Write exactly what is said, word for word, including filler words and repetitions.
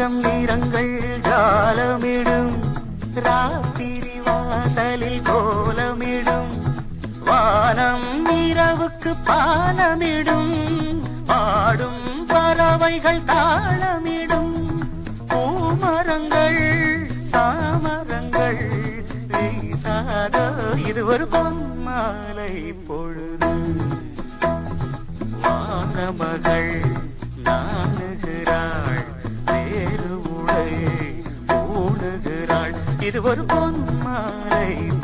ஆயிரம் நிறங்கள் ஜாலமிடும் ராத்திரி வாசலில் கோலமிடும் வானம் இரவுக்கு பாலமிடும் பாடும் பறவைகள் தாளமிடும் பூமரங்கள் சாமரங்கள் வீசாத இது ஒரு பொன்மாலை பொழுது வானமகள் நாணுகிறாள் வேறு உடை ஊடுகிறாள் இது ஒரு பொன்மாலை